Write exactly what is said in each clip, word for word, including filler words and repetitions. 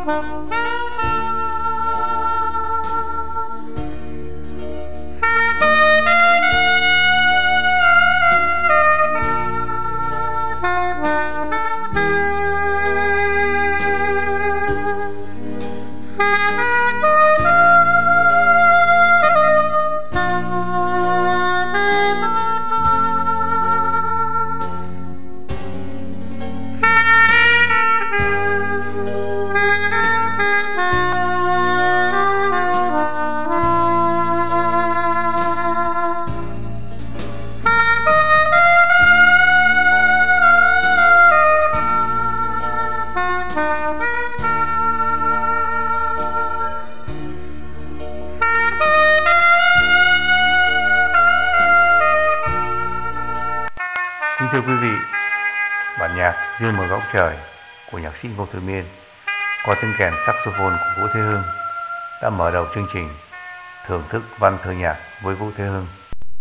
Kính thưa quý vị, bản nhạc Dương Một Góc Trời của nhạc sĩ Ngô Thơ Miên có tiếng kèn saxophone của Vũ Thế Hưng đã mở đầu chương trình thưởng thức văn thơ nhạc với Vũ Thế Hưng.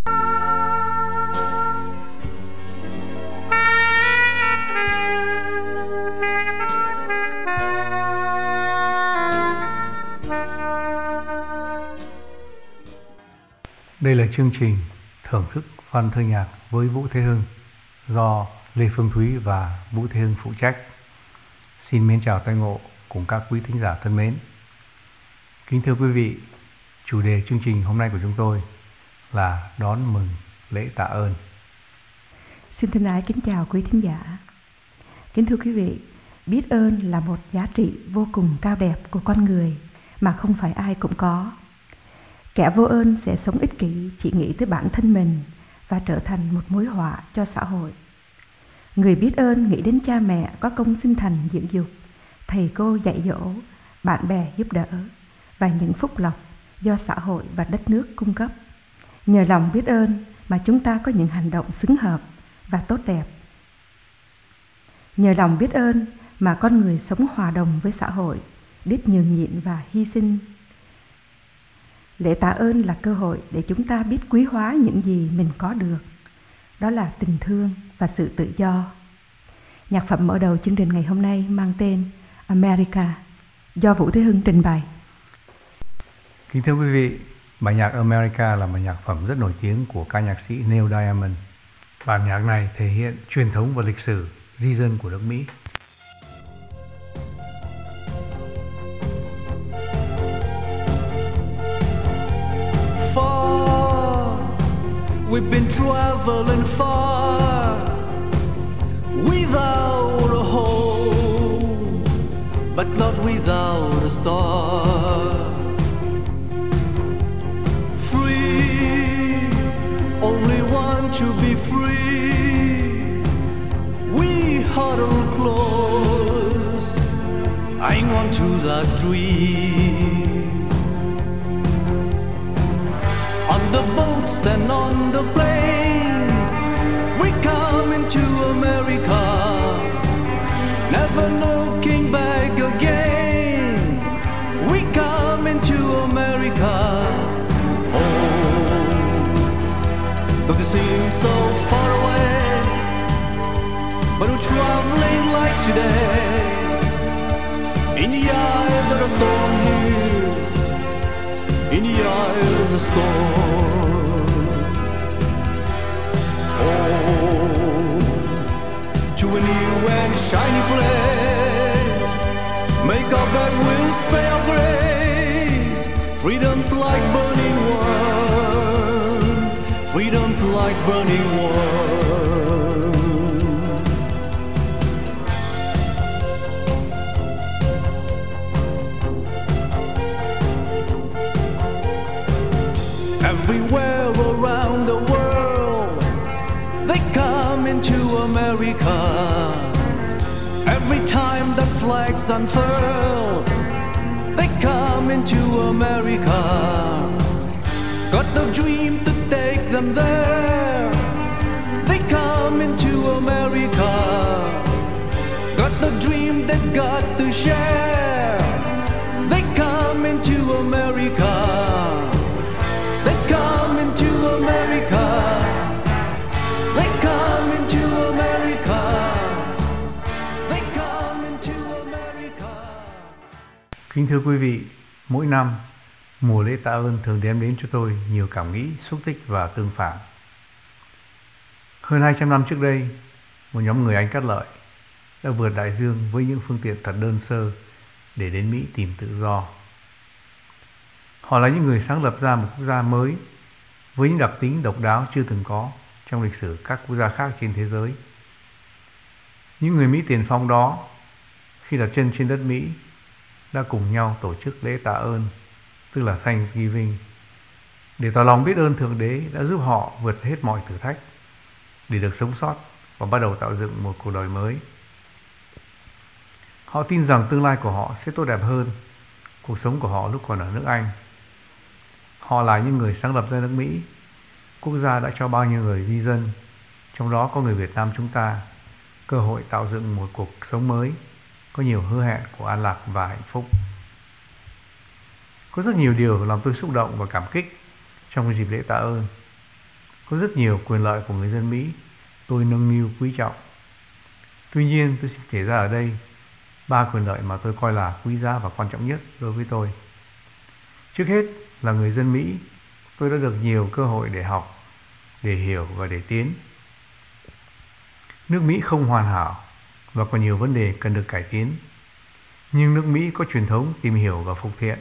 Đây là chương trình thưởng thức văn thơ nhạc với Vũ Thế Hưng do Lê Phương Thúy và Vũ Thế Hưng phụ trách. Xin mến chào tái ngộ cùng các quý thính giả thân mến. Kính thưa quý vị, chủ đề chương trình hôm nay của chúng tôi là đón mừng lễ tạ ơn. Xin thân ái kính chào quý thính giả. Kính thưa quý vị, biết ơn là một giá trị vô cùng cao đẹp của con người mà không phải ai cũng có. Kẻ vô ơn sẽ sống ích kỷ, chỉ nghĩ tới bản thân mình và trở thành một mối họa cho xã hội. Người biết ơn nghĩ đến cha mẹ có công sinh thành dưỡng dục, thầy cô dạy dỗ, bạn bè giúp đỡ và những phúc lộc do xã hội và đất nước cung cấp. Nhờ lòng biết ơn mà chúng ta có những hành động xứng hợp và tốt đẹp. Nhờ lòng biết ơn mà con người sống hòa đồng với xã hội, biết nhường nhịn và hy sinh. Lễ tạ ơn là cơ hội để chúng ta biết quý hóa những gì mình có được. Đó là tình thương và sự tự do. Nhạc phẩm mở đầu chương trình ngày hôm nay mang tên America do Vũ Thế Hưng trình bày. Kính thưa quý vị, bản nhạc America là một nhạc phẩm rất nổi tiếng của ca nhạc sĩ Neil Diamond. Bản nhạc này thể hiện truyền thống và lịch sử di dân của nước Mỹ. We've been traveling far without a home, but not without a star. Free, only want to be free. We huddle close, hang on to that dream. On the boats and on the planes, we come into America, never looking back again. We come into America. Oh, though it seems so far away, but we're traveling like today. In the eye of the storm here, in the eye of the storm. Oh, to a new and shiny place, make our bed, we'll say our grace. Freedom's like burning one, freedom's like burning one. Everywhere around the world, they come into America. Every time the flags unfurl, they come into America. Got the dream to take them there, they come into America. Got the dream they've got to share, they come into America. They come into America. They come into America. They come into America. Kính thưa quý vị, mỗi năm, mùa lễ tạ ơn thường đem đến cho tôi nhiều cảm nghĩ, xúc tích và tương phản. Hơn hai trăm năm trước đây, một nhóm người Anh cát lợi đã vượt đại dương với những phương tiện thật đơn sơ để đến Mỹ tìm tự do. Họ là những người sáng lập ra một quốc gia mới với những đặc tính độc đáo chưa từng có trong lịch sử các quốc gia khác trên thế giới. Những người Mỹ tiền phong đó, khi đặt chân trên đất Mỹ, đã cùng nhau tổ chức lễ tạ ơn, tức là Thanksgiving, để tỏ lòng biết ơn Thượng Đế đã giúp họ vượt hết mọi thử thách để được sống sót và bắt đầu tạo dựng một cuộc đời mới. Họ tin rằng tương lai của họ sẽ tốt đẹp hơn cuộc sống của họ lúc còn ở nước Anh. Họ là những người sáng lập ra nước Mỹ, quốc gia đã cho bao nhiêu người di dân, trong đó có người Việt Nam chúng ta, cơ hội tạo dựng một cuộc sống mới, có nhiều hứa hẹn của an lạc và hạnh phúc. Có rất nhiều điều làm tôi xúc động và cảm kích trong dịp lễ tạ ơn. Có rất nhiều quyền lợi của người dân Mỹ tôi nâng niu quý trọng. Tuy nhiên, tôi xin kể ra ở đây ba quyền lợi mà tôi coi là quý giá và quan trọng nhất đối với tôi. Trước hết là người dân Mỹ, tôi đã được nhiều cơ hội để học, để hiểu và để tiến. Nước Mỹ không hoàn hảo và còn nhiều vấn đề cần được cải tiến, nhưng nước Mỹ có truyền thống tìm hiểu và phục thiện.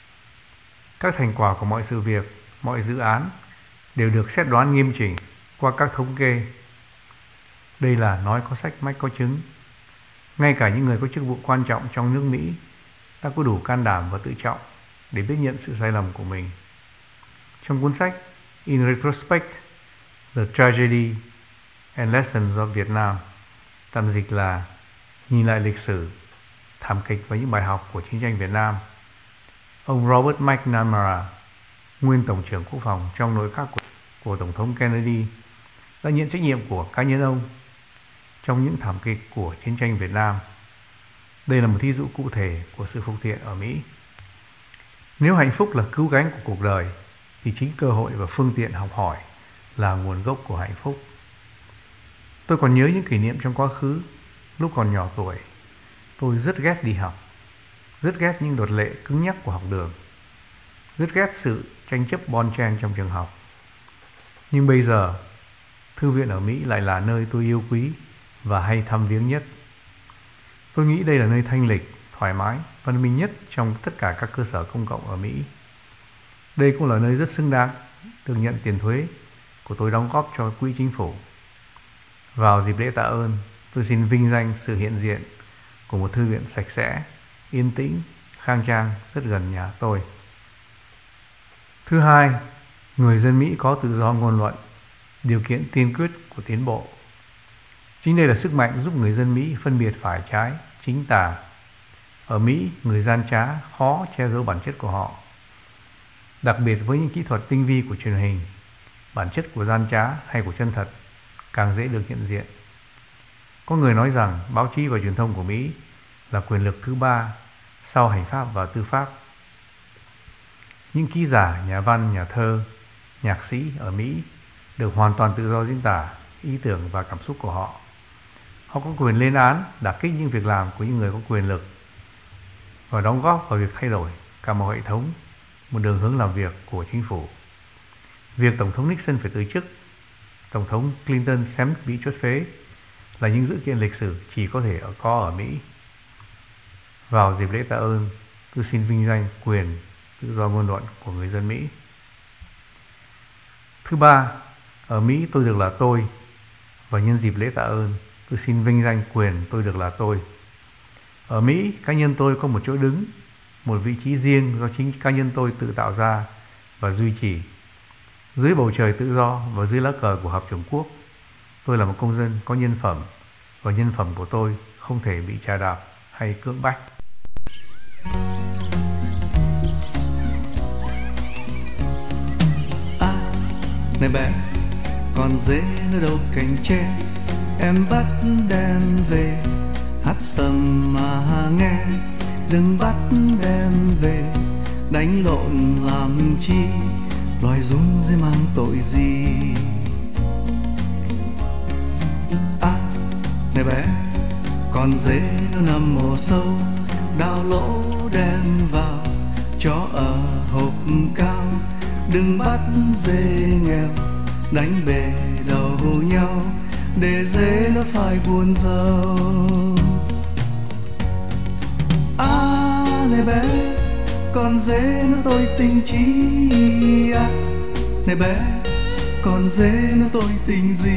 Các thành quả của mọi sự việc, mọi dự án đều được xét đoán nghiêm chỉnh qua các thống kê. Đây là nói có sách mách có chứng. Ngay cả những người có chức vụ quan trọng trong nước Mỹ đã có đủ can đảm và tự trọng để biết nhận sự sai lầm của mình. Trong cuốn sách In Retrospect, The Tragedy and Lessons of Vietnam, tạm dịch là Nhìn lại lịch sử, thảm kịch và những bài học của chiến tranh Việt Nam, ông Robert McNamara, nguyên Tổng trưởng Quốc phòng trong nội các của, của Tổng thống Kennedy, đã nhận trách nhiệm của cá nhân ông trong những thảm kịch của chiến tranh Việt Nam. Đây là một thí dụ cụ thể của sự phục thiện ở Mỹ. Nếu hạnh phúc là cứu cánh của cuộc đời, thì chính cơ hội và phương tiện học hỏi là nguồn gốc của hạnh phúc. Tôi còn nhớ những kỷ niệm trong quá khứ. Lúc còn nhỏ tuổi, tôi rất ghét đi học, rất ghét những luật lệ cứng nhắc của học đường, rất ghét sự tranh chấp bon chen trong trường học. Nhưng bây giờ, thư viện ở Mỹ lại là nơi tôi yêu quý và hay thăm viếng nhất. Tôi nghĩ đây là nơi thanh lịch, thoải mái, văn minh nhất trong tất cả các cơ sở công cộng ở Mỹ. Đây cũng là nơi rất xứng đáng được nhận tiền thuế của tôi đóng góp cho quỹ chính phủ. Vào dịp lễ tạ ơn, tôi xin vinh danh sự hiện diện của một thư viện sạch sẽ, yên tĩnh, khang trang rất gần nhà tôi. Thứ hai, người dân Mỹ có tự do ngôn luận, điều kiện tiên quyết của tiến bộ. Chính đây là sức mạnh giúp người dân Mỹ phân biệt phải trái, chính tà. Ở Mỹ, người gian trá khó che giấu bản chất của họ. Đặc biệt với những kỹ thuật tinh vi của truyền hình, bản chất của gian trá hay của chân thật càng dễ được nhận diện. Có người nói rằng báo chí và truyền thông của Mỹ là quyền lực thứ ba sau hành pháp và tư pháp. Những ký giả, nhà văn, nhà thơ, nhạc sĩ ở Mỹ được hoàn toàn tự do diễn tả ý tưởng và cảm xúc của họ. Họ có quyền lên án, đả kích những việc làm của những người có quyền lực và đóng góp vào việc thay đổi cả một hệ thống, một đường hướng làm việc của chính phủ. Việc Tổng thống Nixon phải từ chức, Tổng thống Clinton xem bị chốt phế là những dữ kiện lịch sử chỉ có thể ở có ở Mỹ. Vào dịp lễ tạ ơn, tôi xin vinh danh quyền tự do ngôn luận của người dân Mỹ. Thứ ba, ở Mỹ tôi được là tôi, và nhân dịp lễ tạ ơn, tôi xin vinh danh quyền tôi được là tôi. Ở Mỹ, cá nhân tôi có một chỗ đứng, một vị trí riêng do chính cá nhân tôi tự tạo ra và duy trì. Dưới bầu trời tự do và dưới lá cờ của Hợp chủng quốc, tôi là một công dân có nhân phẩm, và nhân phẩm của tôi không thể bị chà đạp hay cưỡng bách. À, này bé, con dế nó đâu cành tre, em bắt đem về hát sầm mà nghe, đừng bắt đem về đánh lộn làm chi, loài run dế mang tội gì. À, này bé, con dế nó nằm mồ sâu, đào lỗ đem vào cho ở hộp cao. Đừng bắt dê nghèo đánh bề đầu nhau, để dê nó phải buồn giàu. À này bé, con dê nó tôi tình chi à? Này bé, con dê nó tôi tình gì?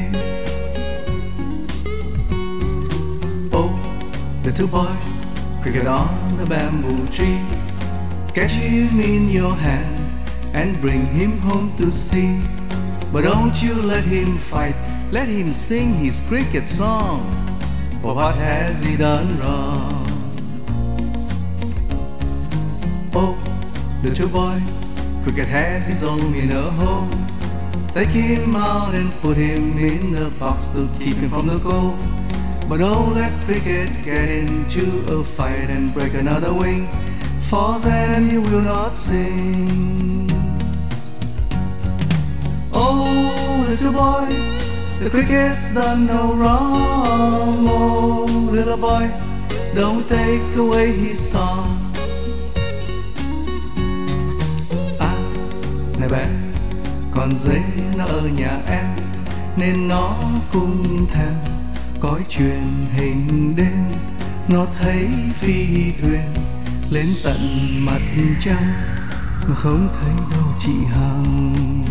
Oh, little boy, cricket on the bamboo tree, catch him in your hand and bring him home to see. But don't you let him fight, let him sing his cricket song, for what has he done wrong? Oh, little boy, cricket has his own inner home. Take him out and put him in the box to keep him from the cold. But don't let cricket get into a fight and break another wing, for then he will not sing. Oh, little boy, the cricket's done no wrong. Oh, little boy, don't take away his song. À, này bé, con dê nó ở nhà em, nên nó cũng thèm cõi truyền hình đêm. Nó thấy phi thuyền lên tận mặt trăng, mà không thấy đâu chị Hằng.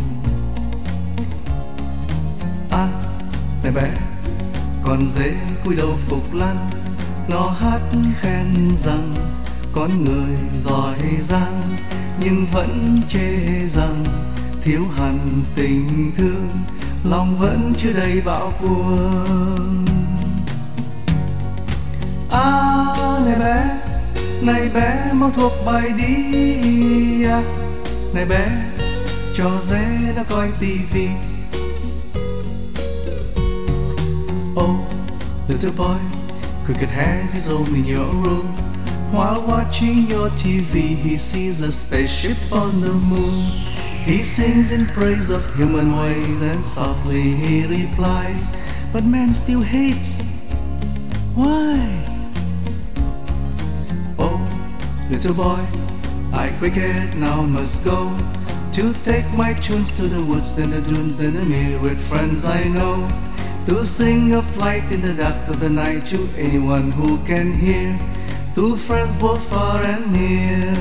À, này bé, con dê cúi đầu phục lăn, nó hát khen rằng con người giỏi giang, nhưng vẫn chê rằng thiếu hẳn tình thương, lòng vẫn chưa đầy bão cuồng. À, này bé, này bé mau thuộc bài đi à? Này bé, cho dê nó coi tivi. Oh, little boy, cricket has his home in your room. While watching your T V, he sees a spaceship on the moon. He sings in praise of human ways, and softly he replies, but man still hates. Why? Oh, little boy, I cricket now must go to take my tunes to the woods, then the dunes, then the myriad friends I know, to sing a flight in the dark of the night to anyone who can hear, to friends both far and near.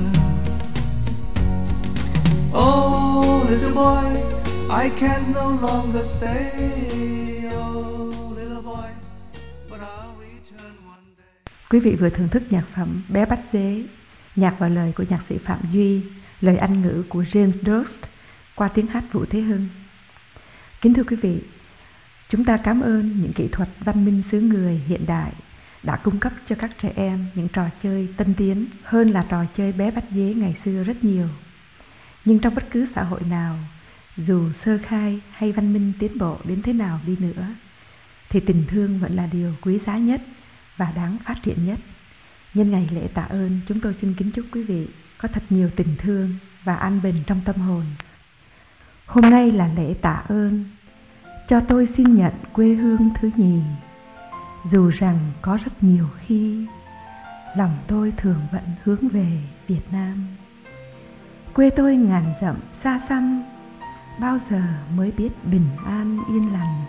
Oh, little boy, I can no longer stay. Oh, little boy, but I'll return one day. Quý vị vừa thưởng thức nhạc phẩm Bé Bắt Dế, nhạc và lời của nhạc sĩ Phạm Duy, lời Anh ngữ của James Durst qua tiếng hát Vũ Thế Hưng. Kính thưa quý vị, chúng ta cảm ơn những kỹ thuật văn minh xứ người hiện đại đã cung cấp cho các trẻ em những trò chơi tân tiến hơn là trò chơi bé bắt dế ngày xưa rất nhiều. Nhưng trong bất cứ xã hội nào, dù sơ khai hay văn minh tiến bộ đến thế nào đi nữa, thì tình thương vẫn là điều quý giá nhất và đáng phát triển nhất. Nhân ngày lễ tạ ơn, chúng tôi xin kính chúc quý vị có thật nhiều tình thương và an bình trong tâm hồn. Hôm nay là lễ tạ ơn, cho tôi xin nhận quê hương thứ nhì. Dù rằng có rất nhiều khi lòng tôi thường vẫn hướng về Việt Nam. Quê tôi ngàn dặm xa xăm, bao giờ mới biết bình an yên lành.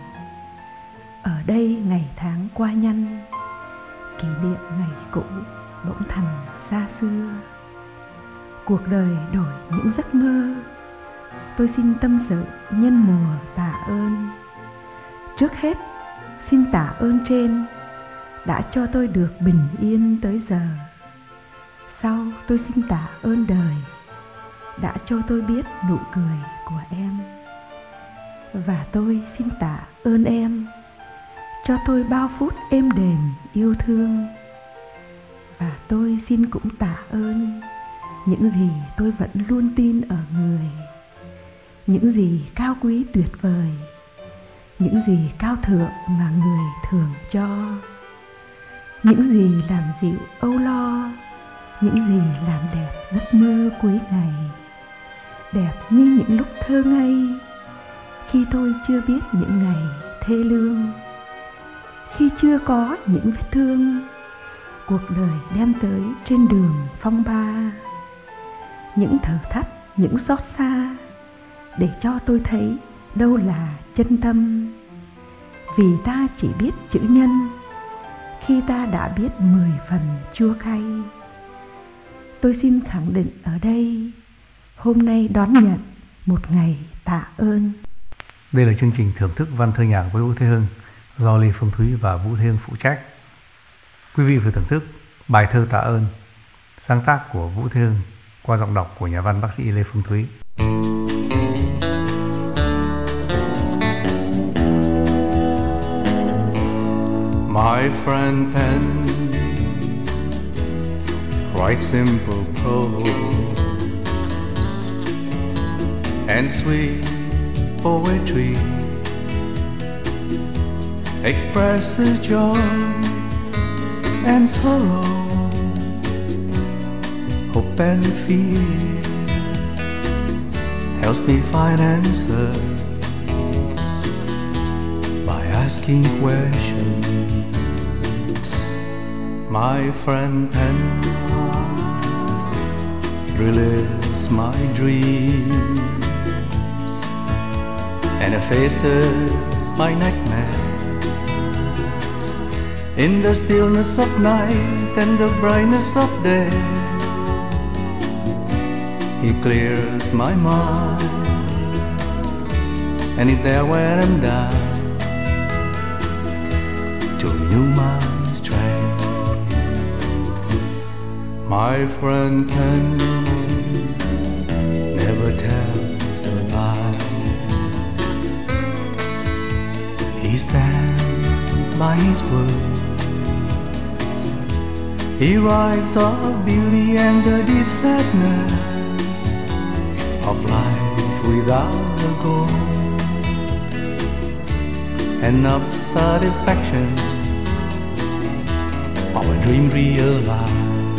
Ở đây ngày tháng qua nhanh, kỷ niệm ngày cũ bỗng thành xa xưa. Cuộc đời đổi những giấc mơ, tôi xin tâm sự nhân mùa tạ ơn. Trước hết, xin tạ ơn trên đã cho tôi được bình yên tới giờ. Sau, tôi xin tạ ơn đời đã cho tôi biết nụ cười của em. Và tôi xin tạ ơn em cho tôi bao phút êm đềm yêu thương. Và tôi xin cũng tạ ơn những gì tôi vẫn luôn tin ở người, những gì cao quý tuyệt vời, những gì cao thượng mà người thường cho, những gì làm dịu âu lo, những gì làm đẹp giấc mơ cuối ngày, đẹp như những lúc thơ ngây khi tôi chưa biết những ngày thê lương, khi chưa có những vết thương, cuộc đời đem tới trên đường phong ba, những thử thách, những xót xa, để cho tôi thấy đâu là chân tâm. Vì ta chỉ biết chữ nhân, khi ta đã biết mười phần chua cay. Tôi xin khẳng định ở đây, hôm nay đón nhận một ngày tạ ơn. Đây là chương trình thưởng thức văn thơ nhạc với Vũ Thế Hưng do Lê Phương Thúy và Vũ Thế Hưng phụ trách. Quý vị vừa thưởng thức bài thơ Tạ ơn, sáng tác của Vũ Thế Hưng qua giọng đọc của nhà văn bác sĩ Lê Phương Thúy. My friend Pen writes simple prose and sweet poetry, expresses joy and sorrow, hope and fear, helps me find answers by asking questions. My friend Pen relives my dreams and effaces my nightmares. In the stillness of night and the brightness of day, he clears my mind and he's there when I'm down to renew my strength. My friend Pen never tells a lie. He stands by his words. He writes of beauty and the deep sadness of life without a goal, and of satisfaction of a dream realized.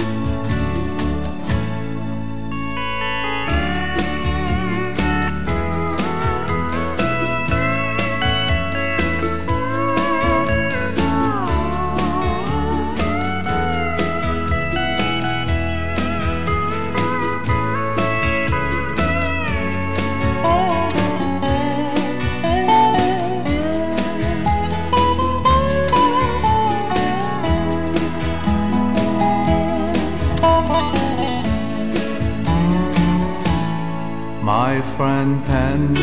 My friend Pen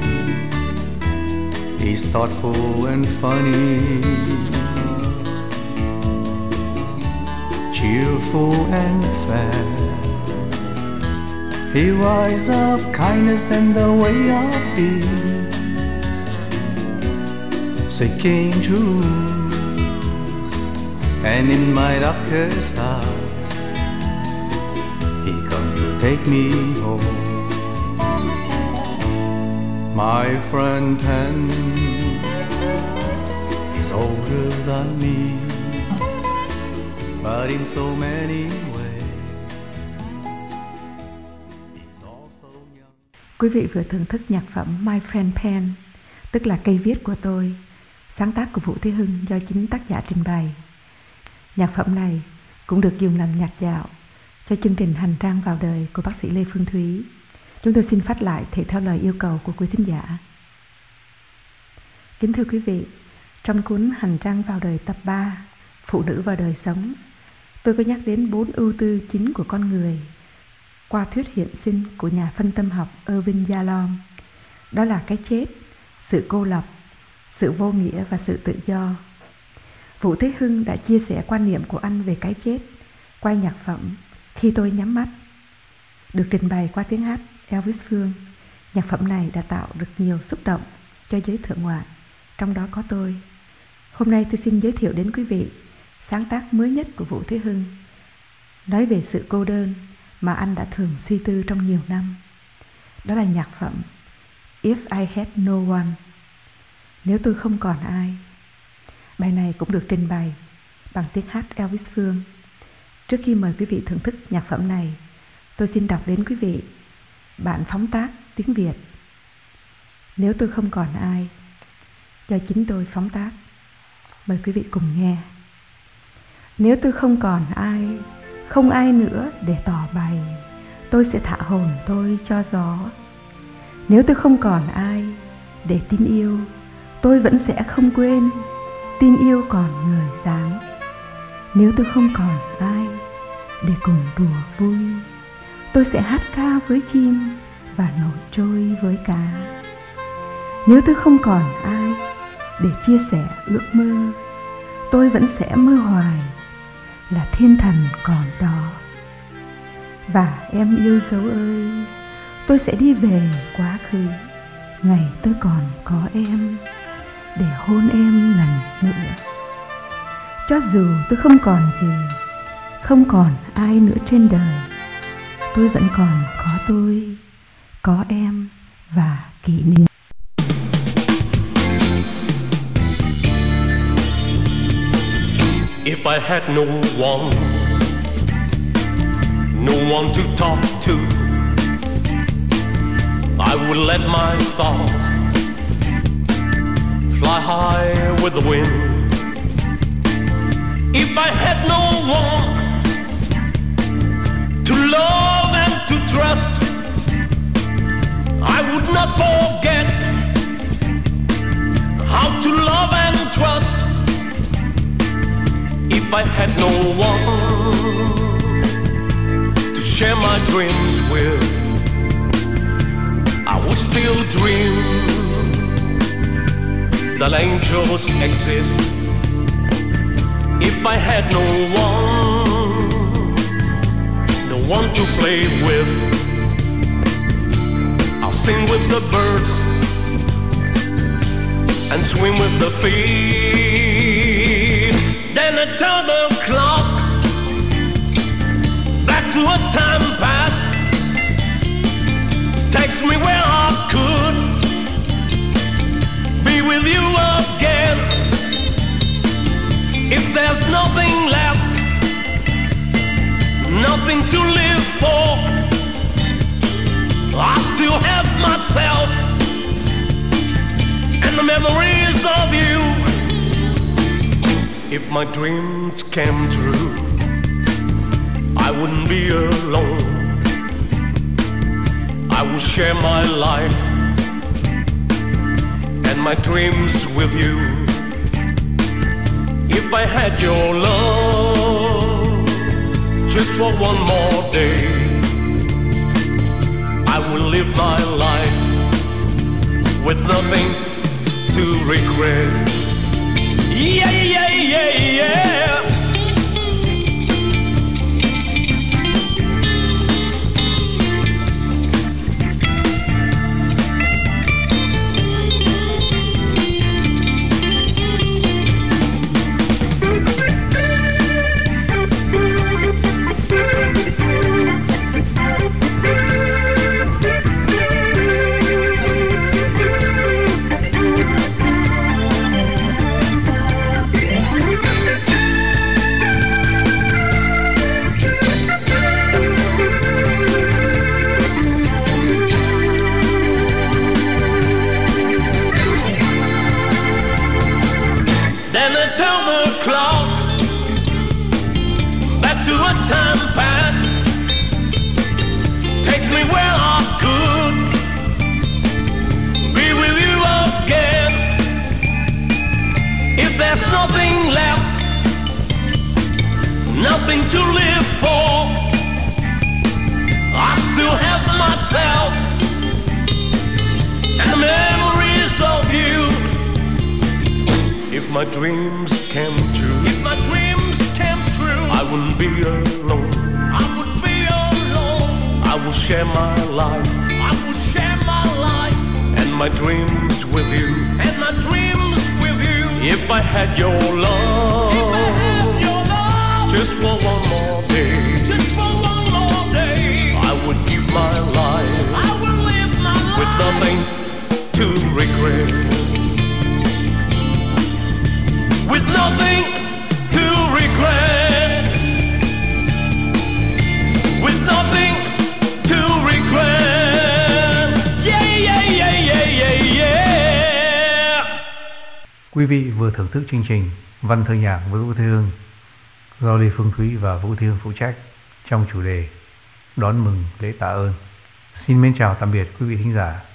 is thoughtful and funny, cheerful and fair. He writes of kindness and the way of peace, seeking truth, and in my darkest hour he comes to take me home. My friend Pen is older than me, but in so many ways he's also young. Quý vị vừa thưởng thức nhạc phẩm My Friend Pen, tức là cây viết của tôi, sáng tác của Vũ Thế Hưng do chính tác giả trình bày. Nhạc phẩm này cũng được dùng làm nhạc dạo cho chương trình Hành trang vào đời của bác sĩ Lê Phương Thúy. Chúng tôi xin phát lại thể theo lời yêu cầu của quý thính giả. Kính thưa quý vị, trong cuốn Hành trang vào đời tập ba, Phụ nữ vào đời sống, tôi có nhắc đến bốn ưu tư chính của con người qua thuyết hiện sinh của nhà phân tâm học Irving Yalom. Đó là cái chết, sự cô lập, sự vô nghĩa và sự tự do. Vũ Thế Hưng đã chia sẻ quan niệm của anh về cái chết qua nhạc phẩm Khi tôi nhắm mắt, được trình bày qua tiếng hát Elvis Phương. Nhạc phẩm này đã tạo được nhiều xúc động cho giới thượng ngoại, trong đó có tôi. Hôm nay tôi xin giới thiệu đến quý vị sáng tác mới nhất của Vũ Thế Hưng, nói về sự cô đơn mà anh đã thường suy tư trong nhiều năm. Đó là nhạc phẩm If I Had No One, nếu tôi không còn ai. Bài này cũng được trình bày bằng tiếng hát Elvis Phương. Trước khi mời quý vị thưởng thức nhạc phẩm này, tôi xin đọc đến quý vị bản phóng tác tiếng Việt Nếu tôi không còn ai, do chính tôi phóng tác. Mời quý vị cùng nghe. Nếu tôi không còn ai, không ai nữa để tỏ bày, tôi sẽ thả hồn tôi cho gió. Nếu tôi không còn ai để tin yêu, tôi vẫn sẽ không quên, tin yêu còn người dáng. Nếu tôi không còn ai để cùng đùa vui, tôi sẽ hát ca với chim và nổi trôi với cá. Nếu tôi không còn ai để chia sẻ ước mơ, tôi vẫn sẽ mơ hoài là thiên thần còn đó. Và em yêu dấu ơi, tôi sẽ đi về quá khứ, ngày tôi còn có em, để hôn em lần nữa. Cho dù tôi không còn gì, không còn ai nữa trên đời, tôi vẫn còn có tôi, có em và kỷ niệm. If I had no one, no one to talk to, I would let my thoughts fly high with the wind. If I had no one to love and to trust, I would not forget how to love and trust. If I had no one to share my dreams with, I would still dream that angels exist. If I had no one, no one to play with, I'll sing with the birds and swim with the fish. Then I turn the clock back to a time past, takes me where I could be with you again. If there's nothing left, nothing to live for, I still have myself and the memories of you. If my dreams came true, I wouldn't be alone. I would share my life and my dreams with you. If I had your love just for one more day, I would live my life with nothing to regret. Yeah, yeah, yeah, yeah. Nothing to live for, I still have myself and the memories of you. If my dreams came true, if my dreams came true, I wouldn't be alone. I would be alone. I will share my life. I will share my life and my dreams with you. And my dreams with you. If I had your love, if I had your love, just for one more day, just for one more day, I would give my life. I will live my life with nothing to regret. With nothing to regret. With nothing to regret. Yeah, yeah, yeah, yeah, yeah, yeah. Quý vị vừa thưởng thức chương trình Văn Thơ Nhạc với Vũ Thế Hương do Lê Phương Thúy và Vũ Thế Hương phụ trách trong chủ đề Đón mừng lễ tạ ơn. Xin mến chào tạm biệt quý vị thính giả.